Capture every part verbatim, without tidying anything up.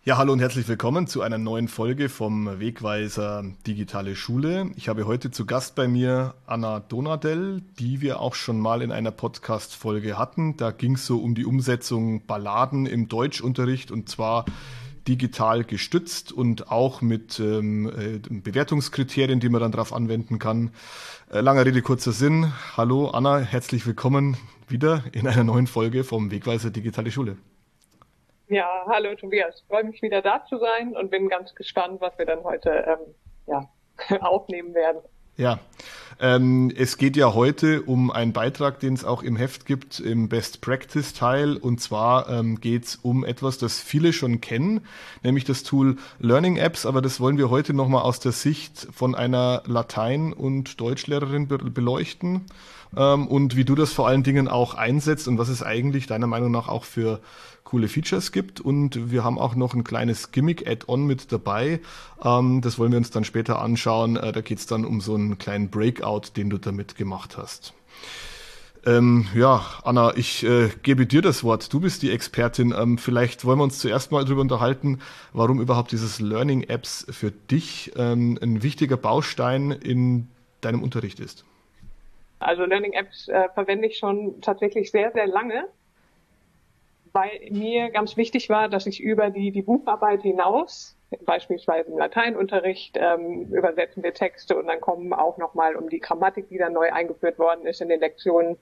Ja, hallo und herzlich willkommen zu einer neuen Folge vom Wegweiser Digitale Schule. Ich habe heute zu Gast bei mir Anna Donadel, die wir auch schon mal in einer Podcast-Folge hatten. Da ging es so um die Umsetzung Balladen im Deutschunterricht und zwar digital gestützt und auch mit ähm, äh, Bewertungskriterien, die man dann darauf anwenden kann. Äh, langer Rede, kurzer Sinn. Hallo Anna, herzlich willkommen wieder in einer neuen Folge vom Wegweiser Digitale Schule. Ja, hallo Tobias. Ich freue mich wieder da zu sein und bin ganz gespannt, was wir dann heute ähm, ja, aufnehmen werden. Ja, ähm, es geht ja heute um einen Beitrag, den es auch im Heft gibt, im Best Practice Teil. Und zwar ähm, geht es um etwas, das viele schon kennen, nämlich das Tool Learning Apps. Aber das wollen wir heute nochmal aus der Sicht von einer Latein- und Deutschlehrerin be beleuchten. Ähm, und wie du das vor allen Dingen auch einsetzt und was es eigentlich deiner Meinung nach auch für coole Features gibt. Und wir haben auch noch ein kleines Gimmick-Add-on mit dabei. Ähm, das wollen wir uns dann später anschauen. Äh, da geht es dann um so einen kleinen Breakout, den du damit gemacht hast. Ähm, ja, Anna, ich äh, gebe dir das Wort. Du bist die Expertin. Ähm, vielleicht wollen wir uns zuerst mal darüber unterhalten, warum überhaupt dieses Learning Apps für dich ähm, ein wichtiger Baustein in deinem Unterricht ist. Also Learning Apps äh, verwende ich schon tatsächlich sehr, sehr lange, weil mir ganz wichtig war, dass ich über die, die Bucharbeit hinaus, beispielsweise im Lateinunterricht, ähm, übersetzen wir Texte und dann kommen auch nochmal um die Grammatik, die dann neu eingeführt worden ist in den Lektionen,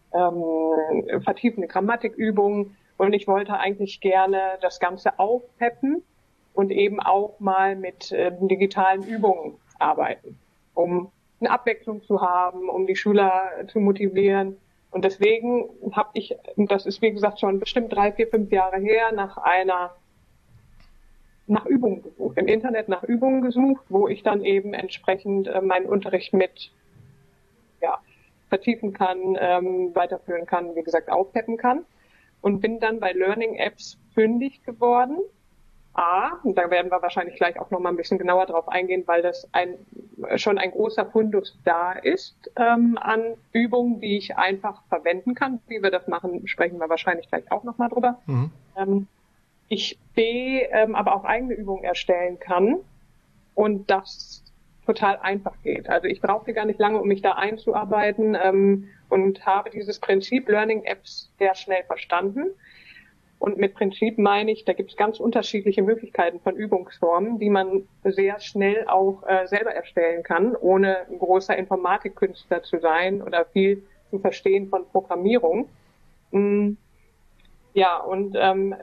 ähm, vertiefende Grammatikübungen. Und ich wollte eigentlich gerne das Ganze aufpeppen und eben auch mal mit äh, digitalen Übungen arbeiten, um eine Abwechslung zu haben, um die Schüler zu motivieren. Und deswegen habe ich, das ist wie gesagt schon bestimmt drei, vier, fünf Jahre her, nach einer, nach Übungen gesucht, im Internet nach Übungen gesucht, wo ich dann eben entsprechend äh, meinen Unterricht mit, ja, vertiefen kann, ähm, weiterführen kann, wie gesagt, aufpeppen kann. Und bin dann bei Learning Apps fündig geworden. A, und da werden wir wahrscheinlich gleich auch noch mal ein bisschen genauer drauf eingehen, weil das ein, schon ein großer Fundus da ist ähm, an Übungen, die ich einfach verwenden kann. Wie wir das machen, sprechen wir wahrscheinlich gleich auch noch mal drüber. Mhm. Ähm, ich B, ähm, aber auch eigene Übungen erstellen kann und das total einfach geht. Also ich brauchte gar nicht lange, um mich da einzuarbeiten ähm, und habe dieses Prinzip Learning Apps sehr schnell verstanden. Und mit Prinzip meine ich, da gibt es ganz unterschiedliche Möglichkeiten von Übungsformen, die man sehr schnell auch äh, selber erstellen kann, ohne ein großer Informatikkünstler zu sein oder viel zu verstehen von Programmierung. Mm, ja, und ähm,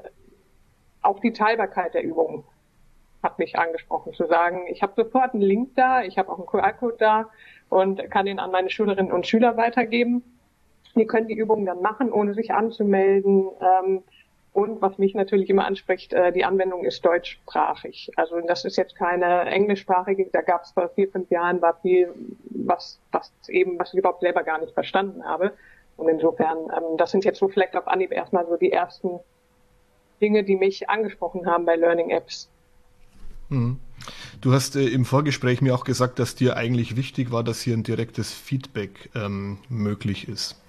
auch die Teilbarkeit der Übungen hat mich angesprochen, zu sagen, ich habe sofort einen Link da, ich habe auch einen Q R-Code da und kann den an meine Schülerinnen und Schüler weitergeben. Die können die Übungen dann machen, ohne sich anzumelden. Ähm, Und was mich natürlich immer anspricht, äh, die Anwendung ist deutschsprachig. Also das ist jetzt keine englischsprachige, da gab es vor vier, fünf Jahren war viel, was, was eben, was ich überhaupt selber gar nicht verstanden habe. Und insofern, ähm, das sind jetzt so vielleicht auf Anhieb erstmal so die ersten Dinge, die mich angesprochen haben bei Learning Apps. Mhm. Du hast äh, im Vorgespräch mir auch gesagt, dass dir eigentlich wichtig war, dass hier ein direktes Feedback ähm, möglich ist.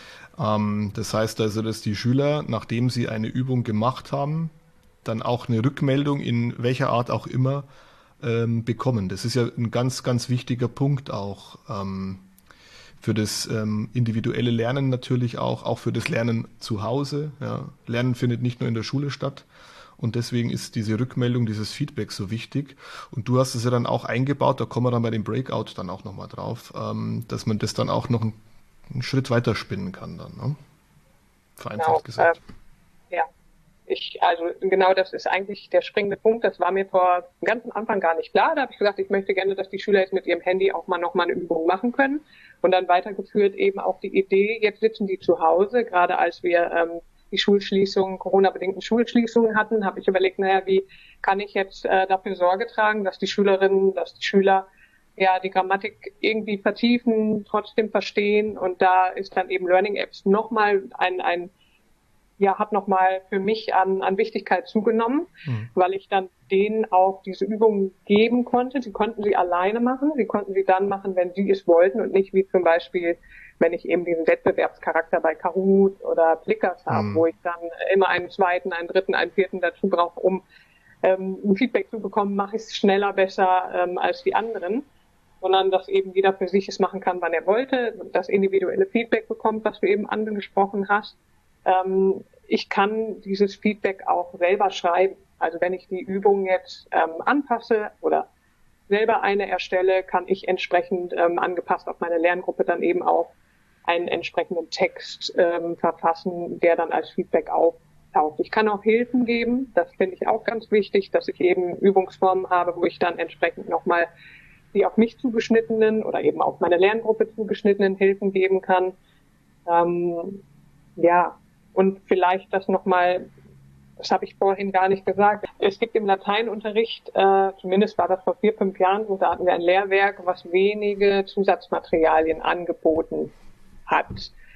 Ähm, das heißt also, dass die Schüler, nachdem sie eine Übung gemacht haben, dann auch eine Rückmeldung in welcher Art auch immer ähm, bekommen. Das ist ja ein ganz, ganz wichtiger Punkt auch ähm, für das ähm, individuelle Lernen natürlich auch, auch für das Lernen zu Hause. Ja. Lernen findet nicht nur in der Schule statt. Und deswegen ist diese Rückmeldung, dieses Feedback so wichtig. Und du hast es ja dann auch eingebaut, da kommen wir dann bei dem Breakout dann auch nochmal drauf, ähm, dass man das dann auch noch ein einen Schritt weiter spinnen kann dann, ne? Genau, Vereinfacht äh, gesagt. ja. Ich, also genau das ist eigentlich der springende Punkt. Das war mir vor dem ganzen Anfang gar nicht klar. Da habe ich gesagt, ich möchte gerne, dass die Schüler jetzt mit ihrem Handy auch mal noch mal eine Übung machen können. Und dann weitergeführt eben auch die Idee, jetzt sitzen die zu Hause, gerade als wir ähm, die Schulschließungen, Corona-bedingten Schulschließungen hatten, habe ich überlegt, naja, wie kann ich jetzt äh, dafür Sorge tragen, dass die Schülerinnen, dass die Schüler ja die Grammatik irgendwie vertiefen, trotzdem verstehen. Und da ist dann eben Learning Apps nochmal ein, ein ja, hat nochmal für mich an, an Wichtigkeit zugenommen, Mhm. weil ich dann denen auch diese Übungen geben konnte. Sie konnten sie alleine machen. Sie konnten sie dann machen, wenn sie es wollten und nicht wie zum Beispiel, wenn ich eben diesen Wettbewerbscharakter bei Kahoot oder Plickers habe, wo Mhm. ich dann immer einen zweiten, einen dritten, einen vierten dazu brauche, um ähm, ein Feedback zu bekommen, mache ich es schneller, besser ähm, als die anderen, sondern dass eben jeder für sich es machen kann, wann er wollte, das individuelle Feedback bekommt, was du eben angesprochen hast. Ähm, ich kann dieses Feedback auch selber schreiben. Also wenn ich die Übung jetzt ähm, anpasse oder selber eine erstelle, kann ich entsprechend ähm, angepasst auf meine Lerngruppe dann eben auch einen entsprechenden Text ähm, verfassen, der dann als Feedback auftaucht. Ich kann auch Hilfen geben, das finde ich auch ganz wichtig, dass ich eben Übungsformen habe, wo ich dann entsprechend nochmal die auf mich zugeschnittenen oder eben auf meine Lerngruppe zugeschnittenen Hilfen geben kann. Ähm, ja, und vielleicht das nochmal, das habe ich vorhin gar nicht gesagt, es gibt im Lateinunterricht, äh, zumindest war das vor vier, fünf Jahren, da hatten wir ein Lehrwerk, was wenige Zusatzmaterialien angeboten hat.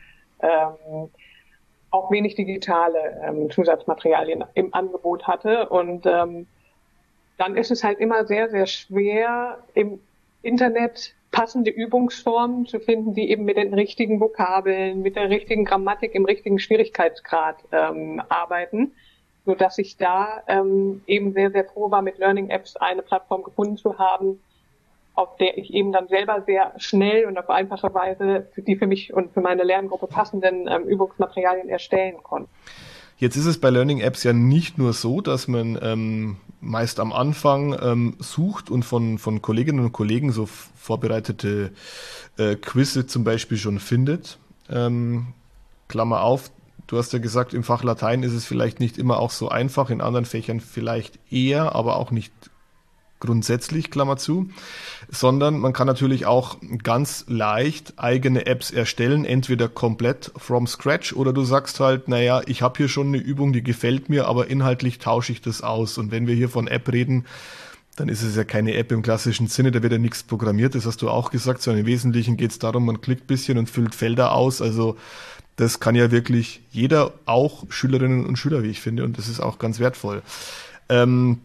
Ähm, auch wenig digitale ähm, Zusatzmaterialien im Angebot hatte. Und ähm, dann ist es halt immer sehr, sehr schwer, im Internet passende Übungsformen zu finden, die eben mit den richtigen Vokabeln, mit der richtigen Grammatik im richtigen Schwierigkeitsgrad ähm, arbeiten, so dass ich da ähm, eben sehr, sehr froh war, mit Learning Apps eine Plattform gefunden zu haben, auf der ich eben dann selber sehr schnell und auf einfache Weise für die für mich und für meine Lerngruppe passenden ähm, Übungsmaterialien erstellen konnte. Jetzt ist es bei Learning Apps ja nicht nur so, dass man ähm, meist am Anfang ähm, sucht und von, von Kolleginnen und Kollegen so vorbereitete äh, Quizze zum Beispiel schon findet. Ähm, Klammer auf, du hast ja gesagt, im Fach Latein ist es vielleicht nicht immer auch so einfach, in anderen Fächern vielleicht eher, aber auch nicht grundsätzlich, Klammer zu, sondern man kann natürlich auch ganz leicht eigene Apps erstellen, entweder komplett from scratch oder du sagst halt, naja, ich habe hier schon eine Übung, die gefällt mir, aber inhaltlich tausche ich das aus. Und wenn wir hier von App reden, dann ist es ja keine App im klassischen Sinne, da wird ja nichts programmiert, das hast du auch gesagt, sondern im Wesentlichen geht es darum, man klickt ein bisschen und füllt Felder aus, also das kann ja wirklich jeder, auch Schülerinnen und Schüler, wie ich finde, und das ist auch ganz wertvoll. Ähm,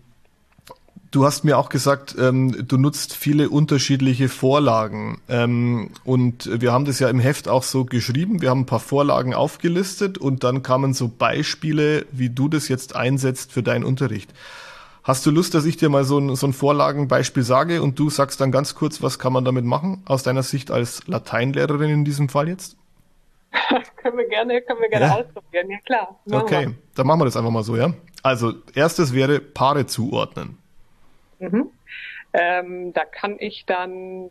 Du hast mir auch gesagt, ähm, du nutzt viele unterschiedliche Vorlagen. Ähm, und wir haben das ja im Heft auch so geschrieben. Wir haben ein paar Vorlagen aufgelistet und dann kamen so Beispiele, wie du das jetzt einsetzt für deinen Unterricht. Hast du Lust, dass ich dir mal so ein, so ein Vorlagenbeispiel sage und du sagst dann ganz kurz, was kann man damit machen, aus deiner Sicht als Lateinlehrerin in diesem Fall jetzt? können wir gerne, können wir gerne Ja. ausprobieren, ja klar. Okay, wir. dann machen wir das einfach mal so, ja? Also, erstes wäre Paare zuordnen. Mhm. Ähm, da kann ich dann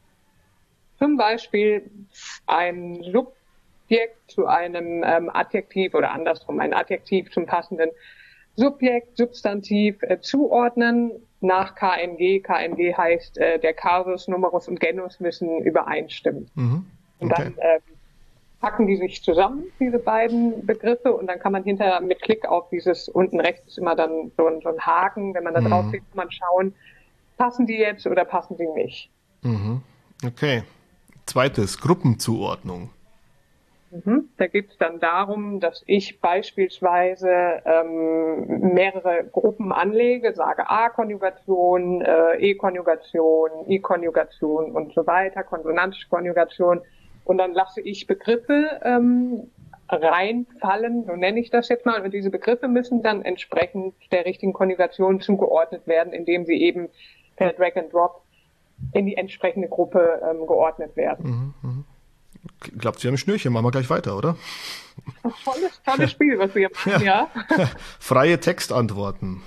zum Beispiel ein Subjekt zu einem ähm, Adjektiv oder andersrum ein Adjektiv zum passenden Subjekt, Substantiv äh, zuordnen nach K N G. K N G heißt, äh, der Kasus, Numerus und Genus müssen übereinstimmen. Mhm. Okay. Und dann äh, packen die sich zusammen, diese beiden Begriffe, und dann kann man hinterher mit Klick auf dieses, unten rechts ist immer dann so ein, so ein Haken, wenn man da drauf klickt, kann man schauen, passen die jetzt oder passen die nicht. Mhm. Okay. Zweites, Gruppenzuordnung. Mhm. Da geht es dann darum, dass ich beispielsweise ähm, mehrere Gruppen anlege, sage A-Konjugation, äh, E-Konjugation, I-Konjugation und so weiter, konsonantische Konjugation. Und dann lasse ich Begriffe ähm, reinfallen, so nenne ich das jetzt mal. Und diese Begriffe müssen dann entsprechend der richtigen Konjugation zugeordnet werden, indem sie eben per Drag and Drop in die entsprechende Gruppe ähm, geordnet werden. Mhm, mh. Klappt ja im Schnürchen, machen wir gleich weiter, oder? Tolles, tolles Spiel, was wir machen, ja. ja. Freie Textantworten.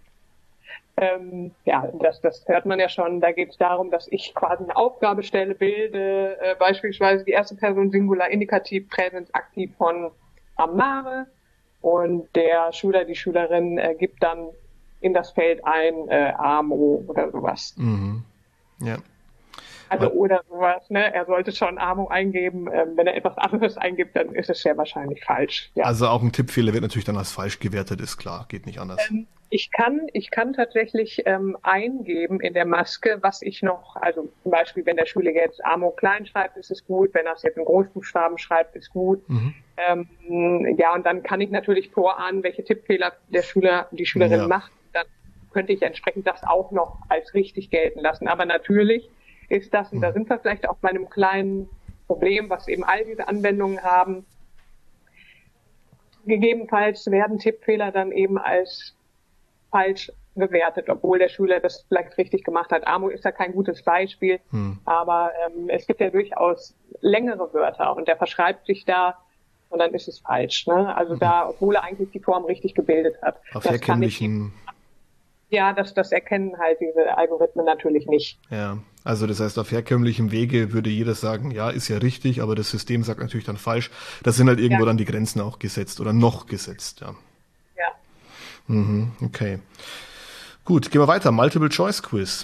Ähm, ja, das, das hört man ja schon. Da geht es darum, dass ich quasi eine Aufgabe stelle, bilde äh, beispielsweise die erste Person Singular, Indikativ, Präsens, Aktiv von Amare, und der Schüler, die Schülerin äh, gibt dann in das Feld ein äh, Amo oder sowas. Mhm. Ja. Also oder sowas, ne? Er sollte schon Amo eingeben. Ähm, wenn er etwas anderes eingibt, dann ist es sehr wahrscheinlich falsch. Ja. Also auch ein Tippfehler wird natürlich dann als falsch gewertet, ist klar, geht nicht anders. Ähm, ich kann, ich kann tatsächlich ähm, eingeben in der Maske, was ich noch, also zum Beispiel, wenn der Schüler jetzt Amo klein schreibt, ist es gut. Wenn er es jetzt in Großbuchstaben schreibt, ist gut. Mhm. Ähm, ja, und dann kann ich natürlich vorahnen, welche Tippfehler der Schüler, die Schülerin ja. macht. Dann könnte ich entsprechend das auch noch als richtig gelten lassen. Aber natürlich ist das, und da sind wir vielleicht auch bei einem kleinen Problem, was eben all diese Anwendungen haben. Gegebenenfalls werden Tippfehler dann eben als falsch bewertet, obwohl der Schüler das vielleicht richtig gemacht hat. Amo ist ja kein gutes Beispiel, hm. aber ähm, es gibt ja durchaus längere Wörter und der verschreibt sich da und dann ist es falsch. Ne? Also hm. da, obwohl er eigentlich die Form richtig gebildet hat. Auf herkömmlichen... Ja, das, das erkennen halt diese Algorithmen natürlich nicht. Ja, also das heißt, auf herkömmlichem Wege würde jeder sagen, ja, ist ja richtig, aber das System sagt natürlich dann falsch. Da sind halt irgendwo ja. dann die Grenzen auch gesetzt oder noch gesetzt, ja. Ja. Mhm, okay. Gut, gehen wir weiter. Multiple-Choice-Quiz.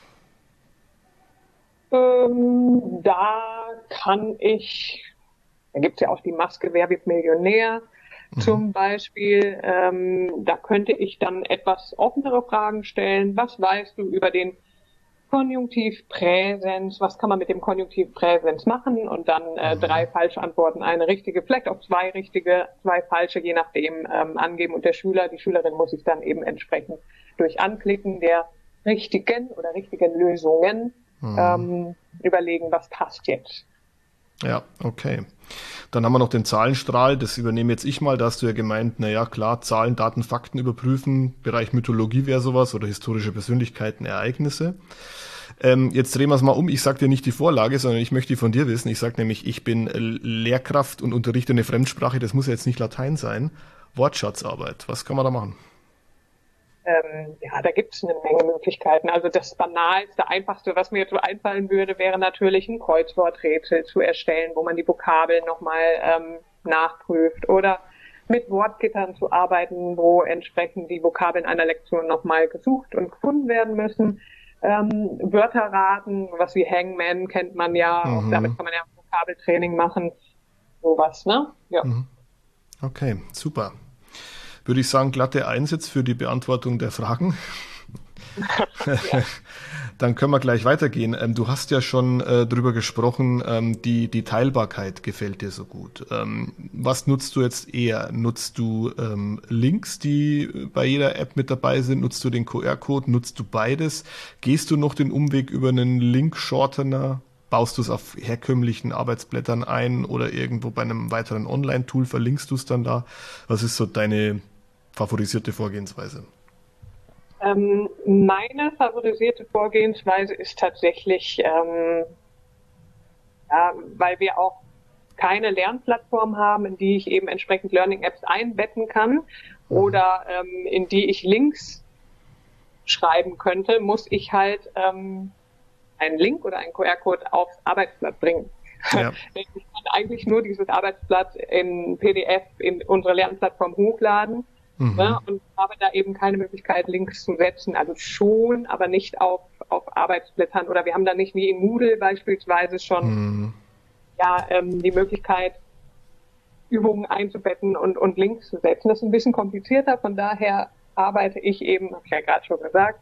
Ähm, da kann ich, da gibt's ja auch die Maske Wer wird Millionär mhm. zum Beispiel. Ähm, da könnte ich dann etwas offenere Fragen stellen. Was weißt du über den Konjunktiv Präsens? Was kann man mit dem Konjunktiv Präsens machen? Und dann äh, mhm. drei falsche Antworten, eine richtige, vielleicht auch zwei richtige, zwei falsche, je nachdem ähm, angeben. Und der Schüler, die Schülerin muss sich dann eben entsprechend durch Anklicken der richtigen oder richtigen Lösungen mhm. ähm, überlegen, was passt jetzt. Ja, okay. Dann haben wir noch den Zahlenstrahl, das übernehme jetzt ich mal. Da hast du ja gemeint, naja, klar, Zahlen, Daten, Fakten überprüfen, Bereich Mythologie wäre sowas oder historische Persönlichkeiten, Ereignisse. Ähm, jetzt drehen wir es mal um. Ich sage dir nicht die Vorlage, sondern ich möchte die von dir wissen. Ich sage nämlich, ich bin Lehrkraft und unterrichte eine Fremdsprache, das muss ja jetzt nicht Latein sein. Wortschatzarbeit, was kann man da machen? Ähm, ja, da gibt es eine Menge Möglichkeiten. Also das Banalste, Einfachste, was mir jetzt so einfallen würde, wäre natürlich ein Kreuzworträtsel zu erstellen, wo man die Vokabeln nochmal ähm, nachprüft. Oder mit Wortgittern zu arbeiten, wo entsprechend die Vokabeln einer Lektion nochmal gesucht und gefunden werden müssen. Ähm, Wörter raten, was wie Hangman kennt man ja. Mhm. Auch damit kann man ja Vokabeltraining machen. Sowas, ne? Ja. Mhm. Okay, super. Würde ich sagen, glatte Eins jetzt für die Beantwortung der Fragen. Ja. Dann können wir gleich weitergehen. Ähm, du hast ja schon äh, drüber gesprochen, ähm, die, die Teilbarkeit gefällt dir so gut. Ähm, was nutzt du jetzt eher? Nutzt du ähm, Links, die bei jeder App mit dabei sind? Nutzt du den Q R-Code? Nutzt du beides? Gehst du noch den Umweg über einen Link-Shortener? Baust du es auf herkömmlichen Arbeitsblättern ein oder irgendwo bei einem weiteren Online-Tool verlinkst du es dann da? Was ist so deine favorisierte Vorgehensweise? Ähm, meine favorisierte Vorgehensweise ist tatsächlich, ähm, ja, weil wir auch keine Lernplattform haben, in die ich eben entsprechend Learning-Apps einbetten kann mhm. oder ähm, in die ich Links schreiben könnte, muss ich halt ähm, einen Link oder einen Q R-Code aufs Arbeitsblatt bringen. Ja. Ich kann eigentlich nur dieses Arbeitsblatt in P D F in unsere Lernplattform hochladen. Mhm. Ne, und habe da eben keine Möglichkeit, Links zu setzen. Also schon, aber nicht auf, auf Arbeitsblättern. Oder wir haben da nicht wie in Moodle beispielsweise schon mhm. ja, ähm, die Möglichkeit, Übungen einzubetten und, und Links zu setzen. Das ist ein bisschen komplizierter. Von daher arbeite ich eben, habe ich ja gerade schon gesagt,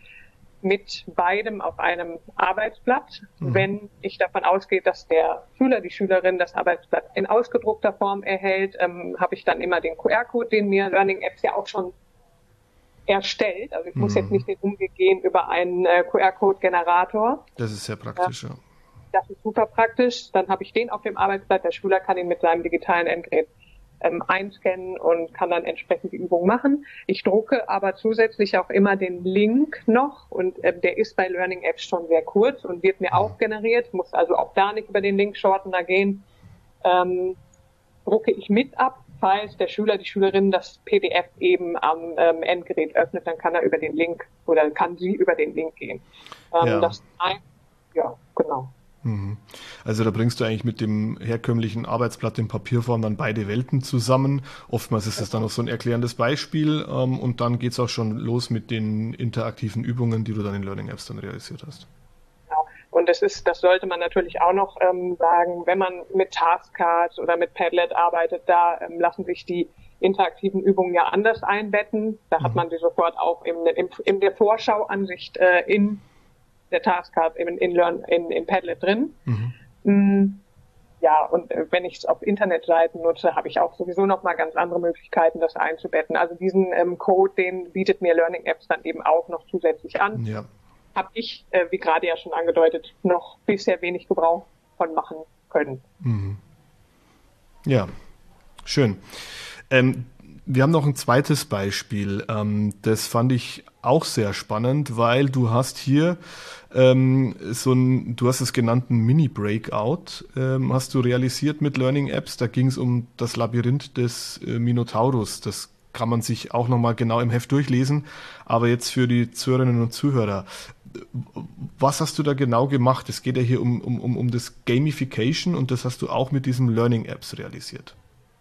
mit beidem auf einem Arbeitsblatt. Mhm. Wenn ich davon ausgehe, dass der Schüler, die Schülerin das Arbeitsblatt in ausgedruckter Form erhält, ähm, habe ich dann immer den Q R-Code, den mir Learning Apps ja auch schon erstellt. Also ich mhm. muss jetzt nicht den Umweg gehen über einen äh, Q R-Code-Generator. Das ist sehr praktisch, ja. ja. Das ist super praktisch. Dann habe ich den auf dem Arbeitsblatt. Der Schüler kann ihn mit seinem digitalen Endgerät ähm, einscannen und kann dann entsprechend die Übung machen. Ich drucke aber zusätzlich auch immer den Link noch und äh, der ist bei Learning Apps schon sehr kurz und wird mir auch generiert, muss also auch da nicht über den Link-Shortener gehen. Ähm, drucke ich mit ab, falls der Schüler, die Schülerin das P D F eben am ähm, Endgerät öffnet, dann kann er über den Link oder kann sie über den Link gehen. Ähm, ja. Das ein, ja, genau. Also da bringst du eigentlich mit dem herkömmlichen Arbeitsblatt in Papierform dann beide Welten zusammen. Oftmals ist es dann auch so ein erklärendes Beispiel ähm, und dann geht's auch schon los mit den interaktiven Übungen, die du dann in Learning Apps dann realisiert hast. Genau. Und das ist, das sollte man natürlich auch noch ähm, sagen, wenn man mit Taskcards oder mit Padlet arbeitet, da ähm, lassen sich die interaktiven Übungen ja anders einbetten. Da mhm. hat man die sofort auch in, in, in der Vorschauansicht äh, in der Taskcard in, in, Learn, in, in Padlet drin. Mhm. Ja, und wenn ich es auf Internetseiten nutze, habe ich auch sowieso nochmal ganz andere Möglichkeiten, das einzubetten. Also diesen ähm, Code, den bietet mir Learning Apps dann eben auch noch zusätzlich an. Ja. Habe ich, äh, wie gerade ja schon angedeutet, noch bisher wenig Gebrauch von machen können. Mhm. Ja, schön. Ähm, Wir haben noch ein zweites Beispiel. Ähm, das fand ich auch sehr spannend, weil du hast hier ähm, so ein, du hast es genannt, ein Mini-Breakout, ähm, hast du realisiert mit Learning Apps. Da ging es um das Labyrinth des äh, Minotaurus. Das kann man sich auch nochmal genau im Heft durchlesen. Aber jetzt für die Zuhörerinnen und Zuhörer. Was hast du da genau gemacht? Es geht ja hier um, um, um, um das Gamification und das hast du auch mit diesen Learning Apps realisiert.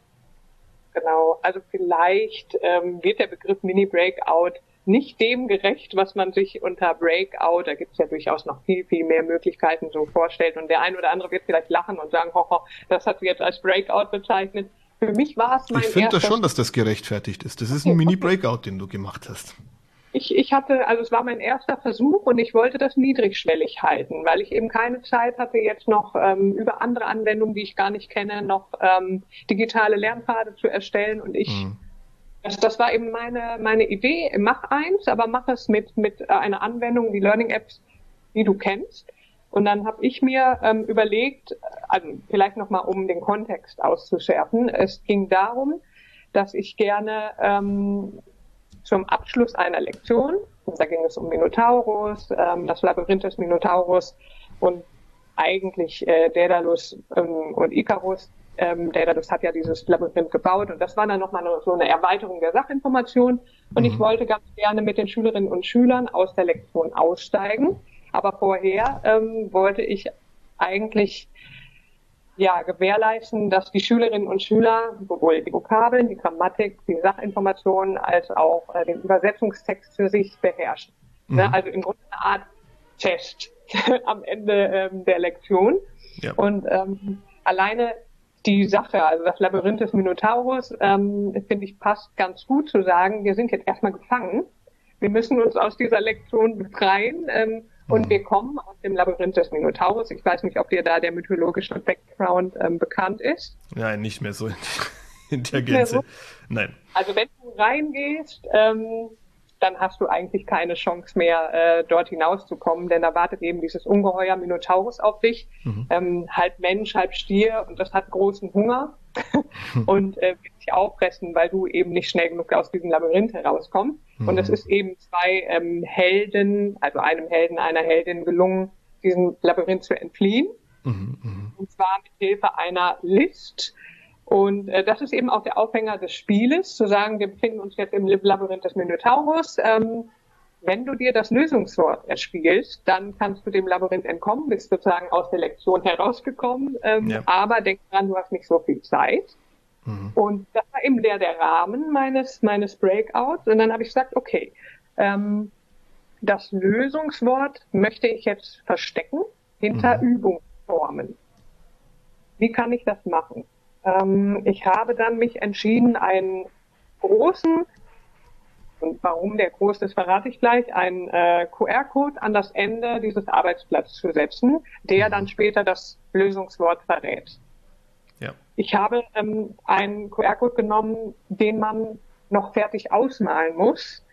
Genau, also vielleicht ähm, wird der Begriff Mini-Breakout nicht dem gerecht, was man sich unter Breakout, da gibt es ja durchaus noch viel, viel mehr Möglichkeiten, so vorstellt. Und der ein oder andere wird vielleicht lachen und sagen, hoho, das hat sie jetzt als Breakout bezeichnet. Für mich war es mein Ich finde das erster schon, dass das gerechtfertigt ist. Das ist Okay, ein okay. Mini-Breakout, den du gemacht hast. Ich, ich hatte, also es war mein erster Versuch und ich wollte das niedrigschwellig halten, weil ich eben keine Zeit hatte, jetzt noch ähm, über andere Anwendungen, die ich gar nicht kenne, noch ähm, digitale Lernpfade zu erstellen. Und ich, Mhm. das, das war eben meine, meine Idee, mach eins, aber mach es mit, mit einer Anwendung, die Learning Apps, die du kennst. Und dann habe ich mir ähm, überlegt, also vielleicht nochmal, um den Kontext auszuschärfen, es ging darum, dass ich gerne ähm, zum Abschluss einer Lektion, da ging es um Minotaurus, ähm, das Labyrinth des Minotaurus und eigentlich äh, Daedalus ähm, und Ikarus. Ähm, Daedalus hat ja dieses Labyrinth gebaut und das war dann nochmal so eine Erweiterung der Sachinformation und mhm. ich wollte ganz gerne mit den Schülerinnen und Schülern aus der Lektion aussteigen, aber vorher ähm, wollte ich eigentlich ja, gewährleisten, dass die Schülerinnen und Schüler sowohl die Vokabeln, die Grammatik, die Sachinformationen als auch äh, den Übersetzungstext für sich beherrschen. Mhm. Ne? Also im Grunde eine Art Test am Ende ähm, der Lektion. Ja. Und ähm, alleine die Sache, also das Labyrinth des Minotaurus, ähm, finde ich, passt ganz gut zu sagen, wir sind jetzt erstmal gefangen. Wir müssen uns aus dieser Lektion befreien. Ähm, Und wir kommen aus dem Labyrinth des Minotaurus. Ich weiß nicht, ob dir da der mythologische Background ähm, bekannt ist. Nein, nicht mehr so in, in der Gänze. So? Nein. Also wenn du reingehst, ähm, dann hast du eigentlich keine Chance mehr, äh, dort hinauszukommen, denn da wartet eben dieses Ungeheuer Minotaurus auf dich. Mhm. Ähm, halb Mensch, halb Stier und das hat großen Hunger und äh, wird dich auffressen, weil du eben nicht schnell genug aus diesem Labyrinth herauskommst. Mhm. Und es ist eben zwei ähm, Helden, also einem Helden, einer Heldin gelungen, diesem Labyrinth zu entfliehen. Mhm, mh. Und zwar mit Hilfe einer List. Und äh, das ist eben auch der Aufhänger des Spieles, zu sagen, wir befinden uns jetzt im Labyrinth des Minotaurus. Ähm, wenn du dir das Lösungswort erspielst, dann kannst du dem Labyrinth entkommen, bist sozusagen aus der Lektion herausgekommen. Ähm, ja. Aber denk dran, du hast nicht so viel Zeit. Mhm. Und das war eben der, der Rahmen meines, meines Breakouts. Und dann habe ich gesagt, okay, ähm, das Lösungswort möchte ich jetzt verstecken hinter mhm. Übungsformen. Wie kann ich das machen? Ähm, ich habe dann mich entschieden, einen großen, und warum der groß ist, verrate ich gleich, einen äh, Q R-Code an das Ende dieses Arbeitsblatts zu setzen, der mhm. dann später das Lösungswort verrät. Ja. Ich habe ähm, einen Q R-Code genommen, den man noch fertig ausmalen muss,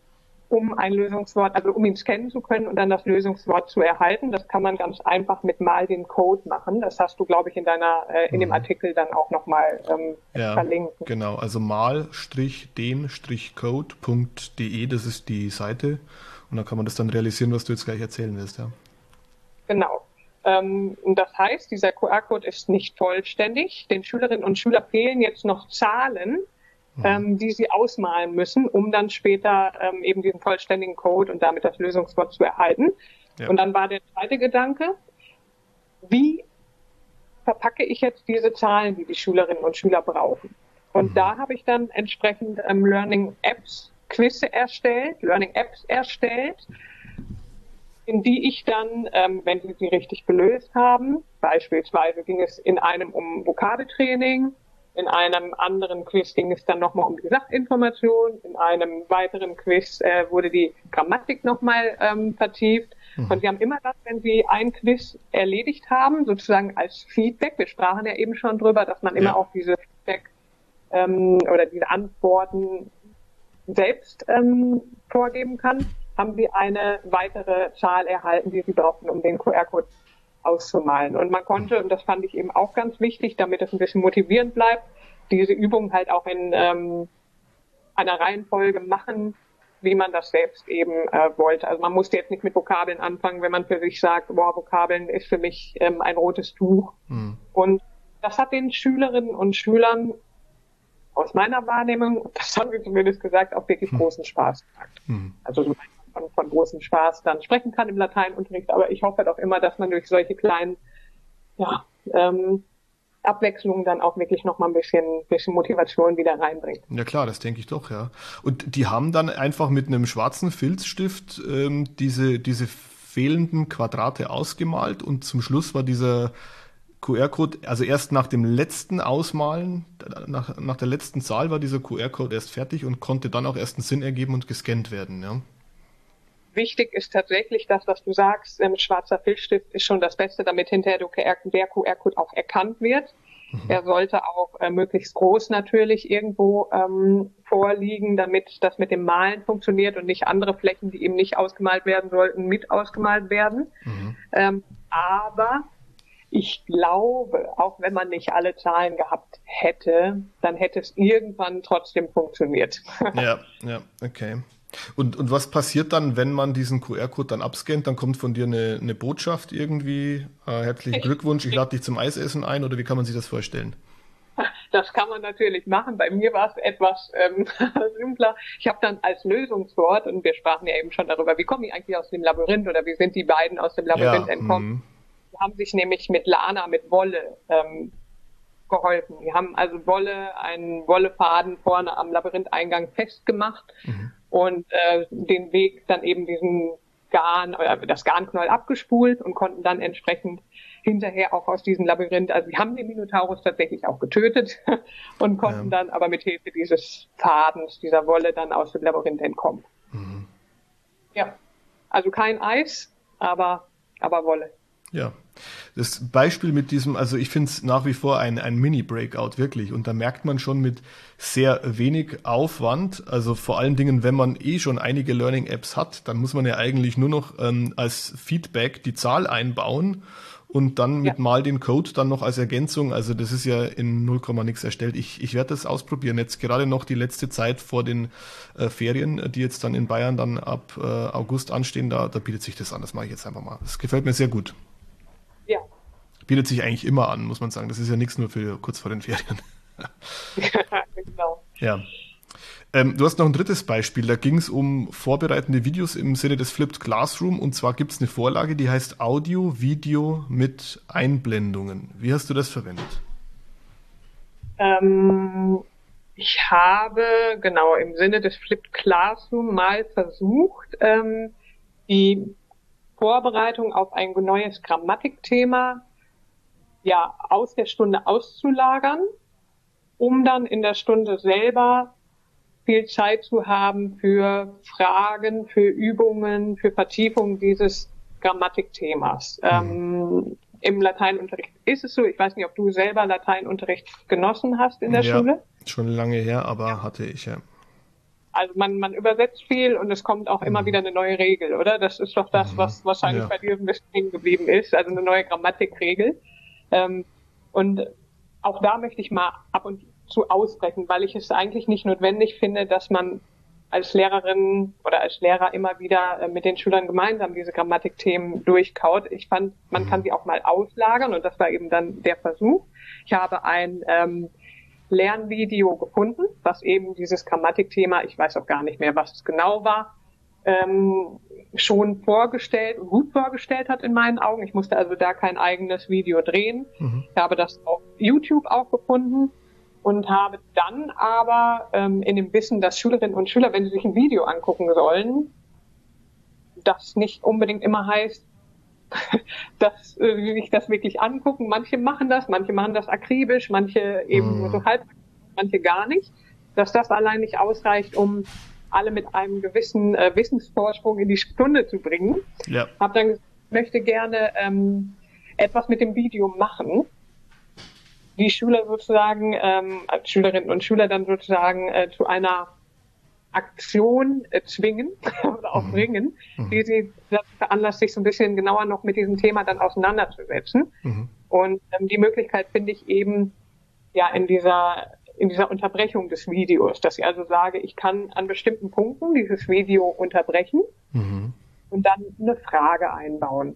um ein Lösungswort, also um ihn scannen zu können und dann das Lösungswort zu erhalten. Das kann man ganz einfach mit Mal den Code machen. Das hast du, glaube ich, in deiner, äh, in mhm. dem Artikel dann auch nochmal ähm, ja, verlinkt. Genau, also mal den code punkt de, das ist die Seite. Und da kann man das dann realisieren, was du jetzt gleich erzählen wirst, ja. Genau. Ähm, das heißt, dieser Q R-Code ist nicht vollständig. Den Schülerinnen und Schülern fehlen jetzt noch Zahlen, Ähm, die sie ausmalen müssen, um dann später ähm, eben diesen vollständigen Code und damit das Lösungswort zu erhalten. Ja. Und dann war der zweite Gedanke, wie verpacke ich jetzt diese Zahlen, die die Schülerinnen und Schüler brauchen? Und mhm. da habe ich dann entsprechend ähm, Learning Apps Quizze erstellt, Learning Apps erstellt, in die ich dann, ähm, wenn sie sie richtig gelöst haben, beispielsweise ging es in einem um Vokabeltraining, in einem anderen Quiz ging es dann nochmal um die Sachinformation. In einem weiteren Quiz äh, wurde die Grammatik nochmal ähm, vertieft. Mhm. Und Sie haben immer das, wenn Sie ein Quiz erledigt haben, sozusagen als Feedback. Wir sprachen ja eben schon drüber, dass man immer ja. auch diese Feedback ähm, oder diese Antworten selbst ähm, vorgeben kann. Haben Sie eine weitere Zahl erhalten, die Sie brauchten, um den Q R-Code auszumalen. Und man konnte, und das fand ich eben auch ganz wichtig, damit es ein bisschen motivierend bleibt, diese Übung halt auch in ähm, einer Reihenfolge machen, wie man das selbst eben äh, wollte. Also man musste jetzt nicht mit Vokabeln anfangen, wenn man für sich sagt, boah, Vokabeln ist für mich ähm, ein rotes Tuch. Mhm. Und das hat den Schülerinnen und Schülern aus meiner Wahrnehmung, das haben wir zumindest gesagt, auch wirklich mhm. großen Spaß gemacht. Mhm. Also so von, von großem Spaß dann sprechen kann im Lateinunterricht, aber ich hoffe doch immer, dass man durch solche kleinen ja, ähm, Abwechslung dann auch wirklich noch mal ein bisschen, bisschen Motivation wieder reinbringt. Ja klar, das denke ich doch, ja. Und die haben dann einfach mit einem schwarzen Filzstift ähm, diese, diese fehlenden Quadrate ausgemalt und zum Schluss war dieser Q R-Code, also erst nach dem letzten Ausmalen, nach, nach der letzten Zahl war dieser Q R-Code erst fertig und konnte dann auch erst einen Sinn ergeben und gescannt werden, ja. Wichtig ist tatsächlich das, was du sagst, ähm, schwarzer Filzstift ist schon das Beste, damit hinterher der Q R-Code auch erkannt wird. Mhm. Er sollte auch äh, möglichst groß natürlich irgendwo ähm, vorliegen, damit das mit dem Malen funktioniert und nicht andere Flächen, die eben nicht ausgemalt werden sollten, mit ausgemalt werden. Mhm. Ähm, aber ich glaube, auch wenn man nicht alle Zahlen gehabt hätte, dann hätte es irgendwann trotzdem funktioniert. Ja, ja, okay. Und, und was passiert dann, wenn man diesen Q R-Code dann abscannt? Dann kommt von dir eine, eine Botschaft irgendwie, äh, herzlichen Glückwunsch, ich lade dich zum Eisessen ein, oder wie kann man sich das vorstellen? Das kann man natürlich machen. Bei mir war es etwas ähm, simpler. Ich habe dann als Lösungswort, und wir sprachen ja eben schon darüber, wie komme ich eigentlich aus dem Labyrinth oder wie sind die beiden aus dem Labyrinth ja, entkommen? Mm. Die haben sich nämlich mit Lana, mit Wolle ähm, geholfen. Die haben also Wolle, einen Wollefaden vorne am Labyrintheingang festgemacht. Mhm. Und äh, den Weg dann eben diesen Garn, oder das Garnknäuel abgespult und konnten dann entsprechend hinterher auch aus diesem Labyrinth, also die haben den Minotaurus tatsächlich auch getötet und konnten ja. dann aber mit Hilfe dieses Fadens, dieser Wolle dann aus dem Labyrinth entkommen. Mhm. Ja, also kein Eis, aber, aber Wolle. Ja, das Beispiel mit diesem, also ich finde es nach wie vor ein, ein Mini-Breakout, wirklich. Und da merkt man schon mit sehr wenig Aufwand, also vor allen Dingen, wenn man eh schon einige Learning-Apps hat, dann muss man ja eigentlich nur noch ähm, als Feedback die Zahl einbauen und dann mit ja. mal den Code dann noch als Ergänzung. Also das ist ja in null Komma nix erstellt. Ich, ich werde das ausprobieren. Jetzt gerade noch die letzte Zeit vor den äh, Ferien, die jetzt dann in Bayern dann ab äh, August anstehen, da, da bietet sich das an. Das mache ich jetzt einfach mal. Das gefällt mir sehr gut. Ja. Bietet sich eigentlich immer an, muss man sagen. Das ist ja nichts nur für kurz vor den Ferien. Genau. Ja. Ähm, du hast noch ein drittes Beispiel. Da ging es um vorbereitende Videos im Sinne des Flipped Classroom. Und zwar gibt es eine Vorlage, die heißt Audio, Video mit Einblendungen. Wie hast du das verwendet? Ähm, ich habe, genau, im Sinne des Flipped Classroom mal versucht, ähm, die Vorbereitung auf ein neues Grammatikthema ja aus der Stunde auszulagern, um dann in der Stunde selber viel Zeit zu haben für Fragen, für Übungen, für Vertiefung dieses Grammatikthemas. Mhm. Ähm, im Lateinunterricht ist es so, ich weiß nicht, ob du selber Lateinunterricht genossen hast in der ja, Schule. Schon lange her, aber ja. hatte ich, ja. Also man, man übersetzt viel und es kommt auch immer mhm. wieder eine neue Regel, oder? Das ist doch das, was wahrscheinlich ja. bei dir ein bisschen hängen geblieben ist, also eine neue Grammatikregel. Ähm, und auch da möchte ich mal ab und zu ausbrechen, weil ich es eigentlich nicht notwendig finde, dass man als Lehrerin oder als Lehrer immer wieder äh, mit den Schülern gemeinsam diese Grammatikthemen durchkaut. Ich fand, man mhm. kann sie auch mal auslagern und das war eben dann der Versuch. Ich habe ein ähm, Lernvideo gefunden, was eben dieses Grammatikthema, ich weiß auch gar nicht mehr, was es genau war, ähm, schon vorgestellt, gut vorgestellt hat in meinen Augen. Ich musste also da kein eigenes Video drehen. Mhm. Ich habe das auf YouTube auch gefunden und habe dann aber ähm, in dem Wissen, dass Schülerinnen und Schüler, wenn sie sich ein Video angucken sollen, das nicht unbedingt immer heißt, dass äh, sich das wirklich angucken. Manche machen das, manche machen das akribisch, manche eben nur so halb, manche gar nicht. Dass das allein nicht ausreicht, um alle mit einem gewissen äh, Wissensvorsprung in die Stunde zu bringen. Ja. Hab dann gesagt, ich möchte gerne ähm, etwas mit dem Video machen. Die Schüler sozusagen, ähm, Schülerinnen und Schüler dann sozusagen äh, zu einer Aktion äh, zwingen oder auch bringen, mhm. die sie veranlasst, sich so ein bisschen genauer noch mit diesem Thema dann auseinanderzusetzen. Mhm. Und ähm, die Möglichkeit finde ich eben ja in dieser in dieser Unterbrechung des Videos, dass ich also sage, ich kann an bestimmten Punkten dieses Video unterbrechen mhm. und dann eine Frage einbauen.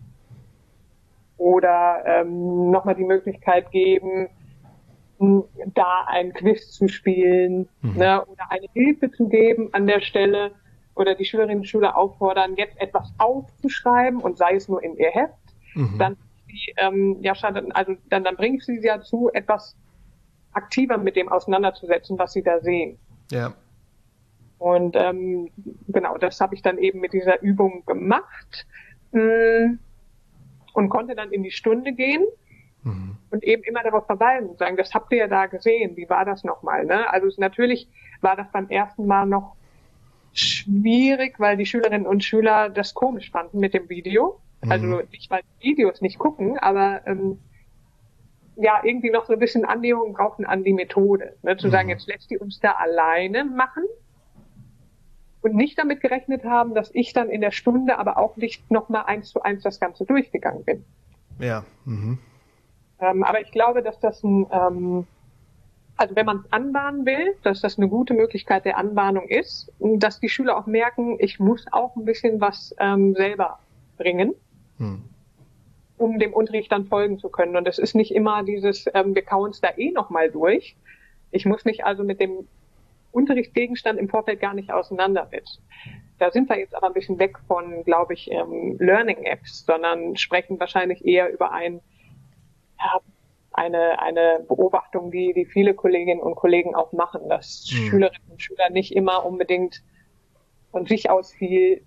Oder ähm, nochmal die Möglichkeit geben, da ein Quiz zu spielen mhm. ne, oder eine Hilfe zu geben an der Stelle oder die Schülerinnen und Schüler auffordern, jetzt etwas aufzuschreiben und sei es nur in ihr Heft, mhm. dann, die, ähm, ja, also dann, dann bringe ich sie dazu, etwas aktiver mit dem auseinanderzusetzen, was sie da sehen. Ja. Und ähm, genau, das habe ich dann eben mit dieser Übung gemacht mh, und konnte dann in die Stunde gehen. Mhm. Und eben immer darauf verweisen und sagen, das habt ihr ja da gesehen, wie war das nochmal, ne? Also es, natürlich war das beim ersten Mal noch schwierig, weil die Schülerinnen und Schüler das komisch fanden mit dem Video. Mhm. Also nicht, weil die Videos nicht gucken, aber ähm, ja, irgendwie noch so ein bisschen Annäherung brauchen an die Methode. Ne? Zu mhm. sagen, jetzt lässt die uns da alleine machen und nicht damit gerechnet haben, dass ich dann in der Stunde aber auch nicht nochmal eins zu eins das Ganze durchgegangen bin. Ja, mhm. Ähm, aber ich glaube, dass das ein, ähm, also wenn man es anbahnen will, dass das eine gute Möglichkeit der Anbahnung ist, dass die Schüler auch merken, ich muss auch ein bisschen was ähm, selber bringen, hm. um dem Unterricht dann folgen zu können. Und es ist nicht immer dieses, ähm, wir kauen es da eh nochmal durch. Ich muss mich also mit dem Unterrichtsgegenstand im Vorfeld gar nicht auseinandersetzen. Da sind wir jetzt aber ein bisschen weg von, glaube ich, ähm, Learning-Apps, sondern sprechen wahrscheinlich eher über ein Ja, eine, eine Beobachtung, die, die viele Kolleginnen und Kollegen auch machen, dass mhm. Schülerinnen und Schüler nicht immer unbedingt von sich aus viel,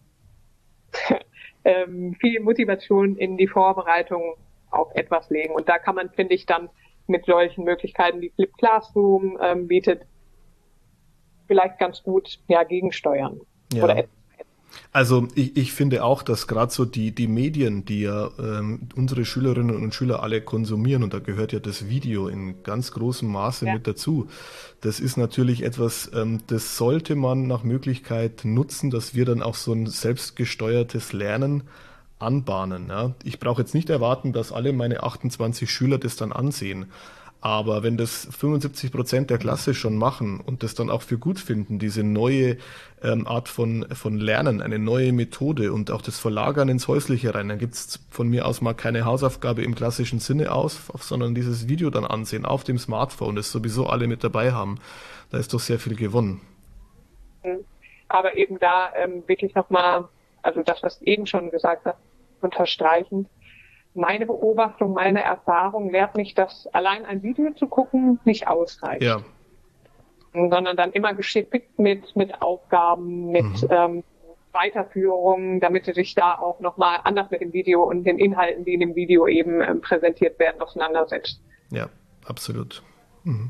ähm, viel Motivation in die Vorbereitung auf etwas legen. Und da kann man, finde ich, dann mit solchen Möglichkeiten, die Flip Classroom ähm, bietet, vielleicht ganz gut ja, gegensteuern. Ja. Oder etwas. Also ich, ich finde auch, dass gerade so die, die Medien, die ja ähm, unsere Schülerinnen und Schüler alle konsumieren, und da gehört ja das Video in ganz großem Maße ja. mit dazu, das ist natürlich etwas, ähm, das sollte man nach Möglichkeit nutzen, dass wir dann auch so ein selbstgesteuertes Lernen anbahnen. Ja? Ich brauche jetzt nicht erwarten, dass alle meine achtundzwanzig Schüler das dann ansehen. Aber wenn das fünfundsiebzig Prozent der Klasse schon machen und das dann auch für gut finden, diese neue ähm, Art von, von Lernen, eine neue Methode und auch das Verlagern ins Häusliche rein, dann gibt's von mir aus mal keine Hausaufgabe im klassischen Sinne aus, sondern dieses Video dann ansehen auf dem Smartphone, das sowieso alle mit dabei haben. Da ist doch sehr viel gewonnen. Aber eben da ähm, wirklich nochmal, also das, was ich eben schon gesagt habe, unterstreichen. Meine Beobachtung, meine Erfahrung lehrt mich, dass allein ein Video zu gucken nicht ausreicht. Ja. Sondern dann immer geschickt mit, mit Aufgaben, mit mhm. ähm, Weiterführungen, damit sie sich da auch nochmal anders mit dem Video und den Inhalten, die in dem Video eben ähm, präsentiert werden, auseinandersetzt. Ja, absolut. Mhm.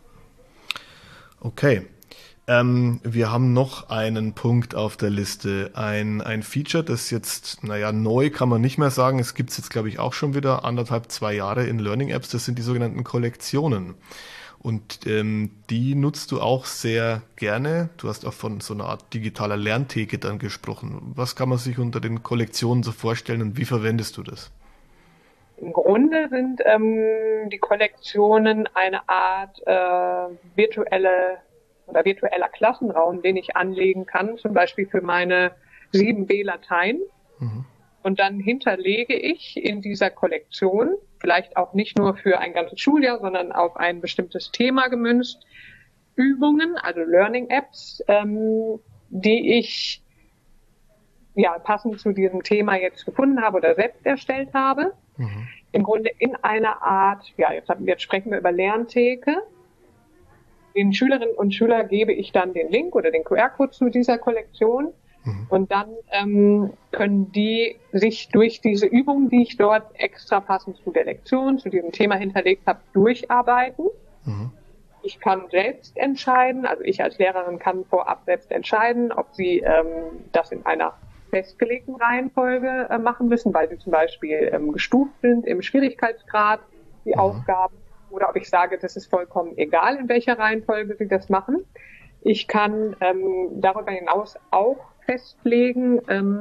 Okay. Ähm, wir haben noch einen Punkt auf der Liste, ein, ein Feature, das jetzt, naja, neu kann man nicht mehr sagen, es gibt es jetzt, glaube ich, auch schon wieder anderthalb, zwei Jahre in Learning Apps, das sind die sogenannten Kollektionen. Und ähm, die nutzt du auch sehr gerne. Du hast auch von so einer Art digitaler Lerntheke dann gesprochen. Was kann man sich unter den Kollektionen so vorstellen und wie verwendest du das? Im Grunde sind ähm, die Kollektionen eine Art äh, virtuelle oder virtueller Klassenraum, den ich anlegen kann, zum Beispiel für meine sieben B Latein. Mhm. Und dann hinterlege ich in dieser Kollektion, vielleicht auch nicht nur für ein ganzes Schuljahr, sondern auf ein bestimmtes Thema gemünzt, Übungen, also Learning Apps, ähm, die ich ja passend zu diesem Thema jetzt gefunden habe oder selbst erstellt habe. Mhm. Im Grunde in einer Art, ja, jetzt, haben, jetzt sprechen wir über Lerntheke. Den Schülerinnen und Schülern gebe ich dann den Link oder den Q R-Code zu dieser Kollektion mhm. und dann ähm, können die sich durch diese Übungen, die ich dort extra passend zu der Lektion, zu diesem Thema hinterlegt habe, durcharbeiten. Mhm. Ich kann selbst entscheiden, also ich als Lehrerin kann vorab selbst entscheiden, ob sie ähm, das in einer festgelegten Reihenfolge äh, machen müssen, weil sie zum Beispiel ähm, gestuft sind im Schwierigkeitsgrad, die mhm. Aufgaben. Oder ob ich sage, das ist vollkommen egal, in welcher Reihenfolge sie das machen. Ich kann ähm, darüber hinaus auch festlegen, ähm,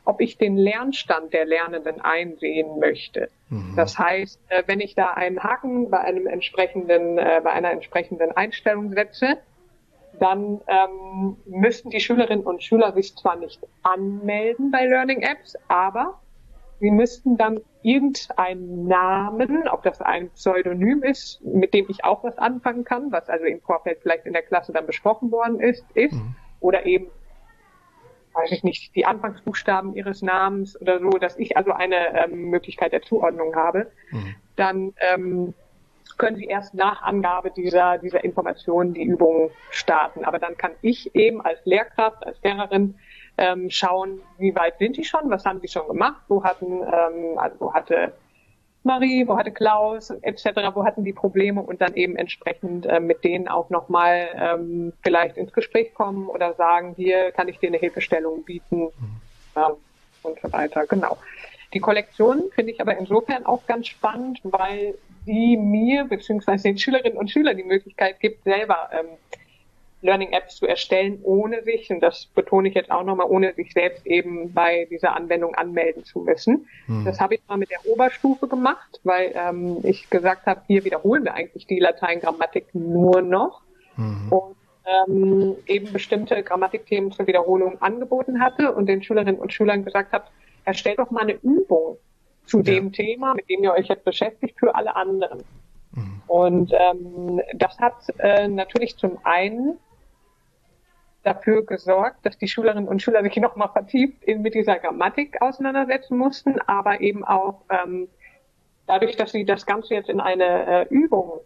ob ich den Lernstand der Lernenden einsehen möchte. Mhm. Das heißt, wenn ich da einen Haken bei einem entsprechenden, bei einer entsprechenden Einstellung setze, dann ähm, müssen die Schülerinnen und Schüler sich zwar nicht anmelden bei Learning Apps, aber sie müssten dann irgendeinen Namen, ob das ein Pseudonym ist, mit dem ich auch was anfangen kann, was also im Vorfeld vielleicht in der Klasse dann besprochen worden ist, ist mhm. oder eben, weiß ich nicht, die Anfangsbuchstaben ihres Namens oder so, dass ich also eine ähm, Möglichkeit der Zuordnung habe, mhm. dann ähm, können Sie erst nach Angabe dieser, dieser Informationen die Übung starten. Aber dann kann ich eben als Lehrkraft, als Lehrerin ähm, schauen, wie weit sind die schon, was haben die schon gemacht, wo hatten, ähm, also wo hatte Marie, wo hatte Klaus et cetera, wo hatten die Probleme und dann eben entsprechend äh, mit denen auch nochmal ähm, vielleicht ins Gespräch kommen oder sagen, hier kann ich dir eine Hilfestellung bieten mhm. ähm, und so weiter. Genau. Die Kollektion finde ich aber insofern auch ganz spannend, weil die mir bzw. den Schülerinnen und Schülern die Möglichkeit gibt, selber ähm, Learning-Apps zu erstellen, ohne sich, und das betone ich jetzt auch nochmal, ohne sich selbst eben bei dieser Anwendung anmelden zu müssen. Hm. Das habe ich mal mit der Oberstufe gemacht, weil ähm, ich gesagt habe, hier wiederholen wir eigentlich die Latein-Grammatik nur noch hm. und ähm, eben bestimmte Grammatikthemen zur Wiederholung angeboten hatte und den Schülerinnen und Schülern gesagt habe, erstellt doch mal eine Übung zu ja. dem Thema, mit dem ihr euch jetzt beschäftigt, für alle anderen. Mhm. Und ähm, das hat äh, natürlich zum einen dafür gesorgt, dass die Schülerinnen und Schüler sich nochmal vertieft in, mit dieser Grammatik auseinandersetzen mussten, aber eben auch ähm, dadurch, dass sie das Ganze jetzt in eine äh, Übung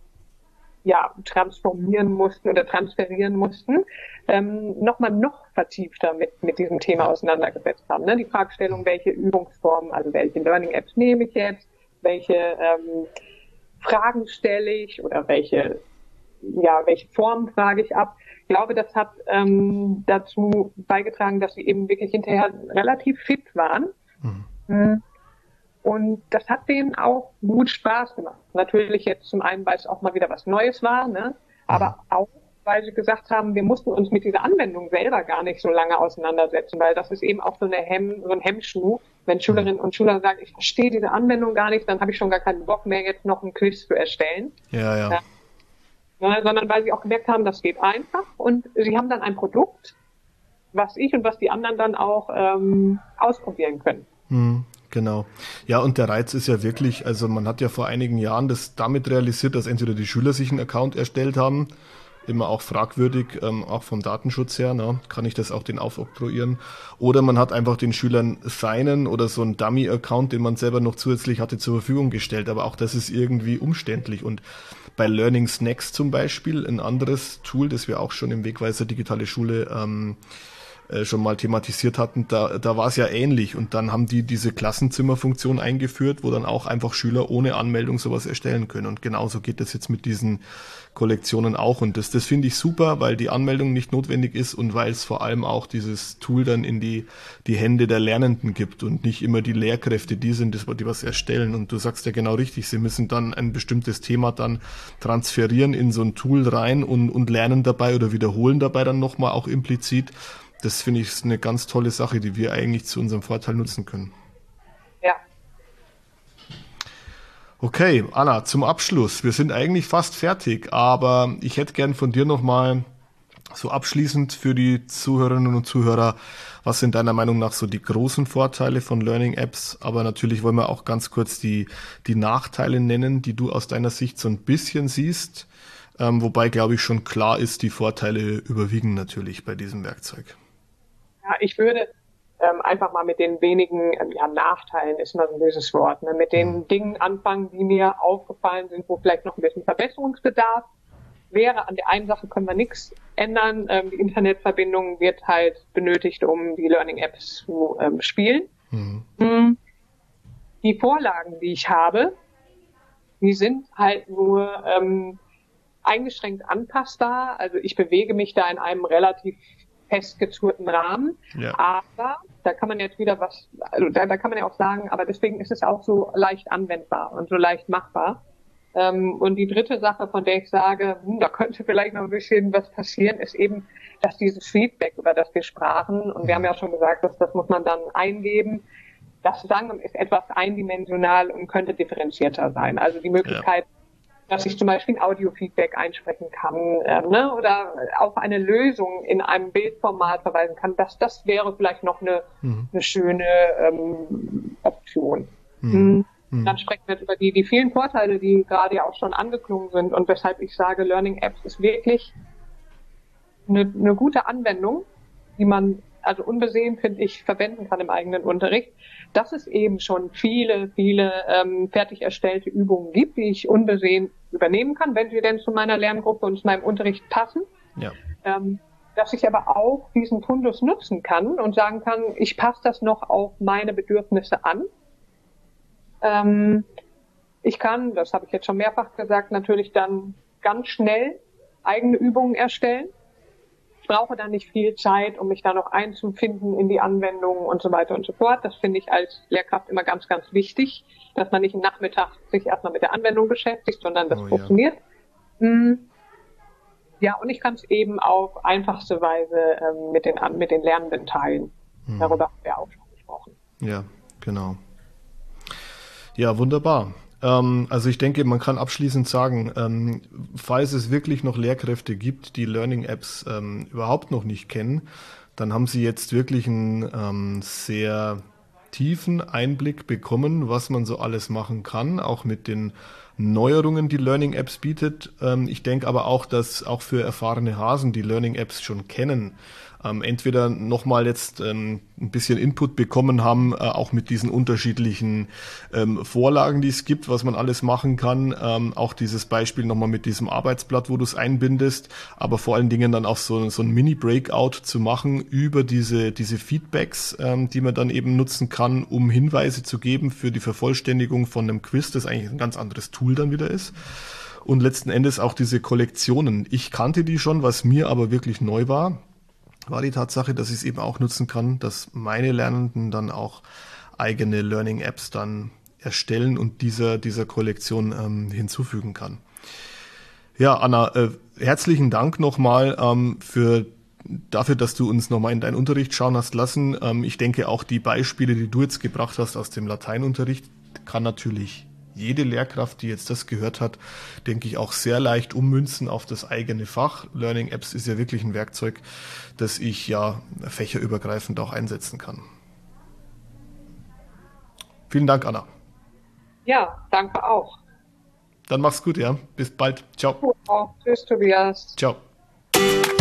ja, transformieren mussten oder transferieren mussten, ähm, nochmal noch vertiefter mit, mit diesem Thema auseinandergesetzt haben. Ne? Die Fragestellung, welche Übungsformen, also welche Learning-Apps nehme ich jetzt, welche ähm, Fragen stelle ich oder welche, ja, welche Formen frage ich ab. Ich glaube, das hat ähm, dazu beigetragen, dass sie eben wirklich hinterher relativ fit waren. Mhm. Und das hat denen auch gut Spaß gemacht. Natürlich jetzt zum einen, weil es auch mal wieder was Neues war, ne? Aber auch, weil sie gesagt haben, wir mussten uns mit dieser Anwendung selber gar nicht so lange auseinandersetzen, weil das ist eben auch so, eine Hemm, so ein Hemmschuh. Wenn Schülerinnen und Schüler sagen, ich verstehe diese Anwendung gar nicht, dann habe ich schon gar keinen Bock mehr, jetzt noch einen Quiz zu erstellen. Ja, ja. ja. Sondern weil sie auch gemerkt haben, das geht einfach. Und sie haben dann ein Produkt, was ich und was die anderen dann auch ähm, ausprobieren können. Hm. Genau. Ja, und der Reiz ist ja wirklich, also man hat ja vor einigen Jahren das damit realisiert, dass entweder die Schüler sich einen Account erstellt haben, immer auch fragwürdig, ähm, auch vom Datenschutz her, ne? Kann ich das auch den aufoktroyieren, oder man hat einfach den Schülern seinen oder so einen Dummy-Account, den man selber noch zusätzlich hatte, zur Verfügung gestellt, aber auch das ist irgendwie umständlich. Und bei Learning Snacks zum Beispiel, ein anderes Tool, das wir auch schon im Wegweiser Digitale Schule ähm, schon mal thematisiert hatten, da, da war es ja ähnlich. Und dann haben die diese Klassenzimmerfunktion eingeführt, wo dann auch einfach Schüler ohne Anmeldung sowas erstellen können. Und genauso geht das jetzt mit diesen Kollektionen auch. Und das, das finde ich super, weil die Anmeldung nicht notwendig ist und weil es vor allem auch dieses Tool dann in die, die Hände der Lernenden gibt und nicht immer die Lehrkräfte, die sind, die was erstellen. Und du sagst ja genau richtig, sie müssen dann ein bestimmtes Thema dann transferieren in so ein Tool rein und, und lernen dabei oder wiederholen dabei dann nochmal auch implizit. Das finde ich ist eine ganz tolle Sache, die wir eigentlich zu unserem Vorteil nutzen können. Ja. Okay, Anna, zum Abschluss. Wir sind eigentlich fast fertig, aber ich hätte gern von dir nochmal so abschließend für die Zuhörerinnen und Zuhörer, was sind deiner Meinung nach so die großen Vorteile von Learning Apps? Aber natürlich wollen wir auch ganz kurz die, die Nachteile nennen, die du aus deiner Sicht so ein bisschen siehst. Ähm, wobei, glaube ich, schon klar ist, die Vorteile überwiegen natürlich bei diesem Werkzeug. Ja, ich würde ähm, einfach mal mit den wenigen ähm, ja, Nachteilen, ist immer so ein böses Wort, ne, mit den mhm. Dingen anfangen, die mir aufgefallen sind, wo vielleicht noch ein bisschen Verbesserungsbedarf wäre. An der einen Sache können wir nichts ändern. Ähm, die Internetverbindung wird halt benötigt, um die Learning-Apps zu ähm, spielen. Mhm. Mhm. Die Vorlagen, die ich habe, die sind halt nur ähm, eingeschränkt anpassbar. Also ich bewege mich da in einem relativ festgezurrten Rahmen. Ja. Aber da kann man jetzt wieder was, also da, da kann man ja auch sagen, aber deswegen ist es auch so leicht anwendbar und so leicht machbar. Ähm, und die dritte Sache, von der ich sage, hm, da könnte vielleicht noch ein bisschen was passieren, ist eben, dass dieses Feedback, über das wir sprachen, und wir haben ja schon gesagt, dass das muss man dann eingeben, das Sagen ist etwas eindimensional und könnte differenzierter sein. Also die Möglichkeit, ja, dass ich zum Beispiel ein Audio-Feedback einsprechen kann, äh, ne, oder auf eine Lösung in einem Bildformat verweisen kann, das, das wäre vielleicht noch eine, mhm. eine schöne ähm, Option. Mhm. Mhm. Dann sprechen wir jetzt über die, die vielen Vorteile, die gerade ja auch schon angeklungen sind und weshalb ich sage, Learning Apps ist wirklich eine, eine gute Anwendung, die man also unbesehen, finde ich, verwenden kann im eigenen Unterricht, dass es eben schon viele, viele ähm, fertig erstellte Übungen gibt, die ich unbesehen übernehmen kann, wenn sie denn zu meiner Lerngruppe und zu meinem Unterricht passen. Ja. Ähm, dass ich aber auch diesen Fundus nutzen kann und sagen kann, ich passe das noch auf meine Bedürfnisse an. Ähm, ich kann, das habe ich jetzt schon mehrfach gesagt, natürlich dann ganz schnell eigene Übungen erstellen. Ich brauche da nicht viel Zeit, um mich da noch einzufinden in die Anwendung und so weiter und so fort. Das finde ich als Lehrkraft immer ganz, ganz wichtig, dass man nicht am Nachmittag sich erstmal mit der Anwendung beschäftigt, sondern das oh, funktioniert. Ja. ja, und ich kann es eben auf einfachste Weise ähm, mit den, mit den Lernenden teilen. Hm. Darüber haben wir auch schon gesprochen. Ja, genau. Ja, wunderbar. Also ich denke, man kann abschließend sagen, ähm, falls es wirklich noch Lehrkräfte gibt, die Learning Apps ähm, überhaupt noch nicht kennen, dann haben sie jetzt wirklich einen ähm, sehr tiefen Einblick bekommen, was man so alles machen kann, auch mit den Neuerungen, die Learning Apps bietet. Ähm, ich denke aber auch, dass auch für erfahrene Hasen, die Learning Apps schon kennen, ähm, entweder nochmal jetzt ähm, ein bisschen Input bekommen haben, äh, auch mit diesen unterschiedlichen ähm, Vorlagen, die es gibt, was man alles machen kann. Ähm, auch dieses Beispiel nochmal mit diesem Arbeitsblatt, wo du es einbindest, aber vor allen Dingen dann auch so, so ein Mini-Breakout zu machen über diese, diese Feedbacks, ähm, die man dann eben nutzen kann, um Hinweise zu geben für die Vervollständigung von einem Quiz, das eigentlich ein ganz anderes Tool dann wieder ist. Und letzten Endes auch diese Kollektionen. Ich kannte die schon, was mir aber wirklich neu war, war die Tatsache, dass ich es eben auch nutzen kann, dass meine Lernenden dann auch eigene Learning-Apps dann erstellen und dieser, dieser Kollektion ähm, hinzufügen kann. Ja, Anna, äh, herzlichen Dank nochmal ähm, für dafür, dass du uns nochmal in deinen Unterricht schauen hast lassen. Ähm, ich denke auch die Beispiele, die du jetzt gebracht hast aus dem Lateinunterricht, kann natürlich jede Lehrkraft, die jetzt das gehört hat, denke ich, auch sehr leicht ummünzen auf das eigene Fach. Learning Apps ist ja wirklich ein Werkzeug, das ich ja fächerübergreifend auch einsetzen kann. Vielen Dank, Anna. Ja, danke auch. Dann mach's gut, ja. Bis bald. Ciao. Tschüss, Tobias. Ciao.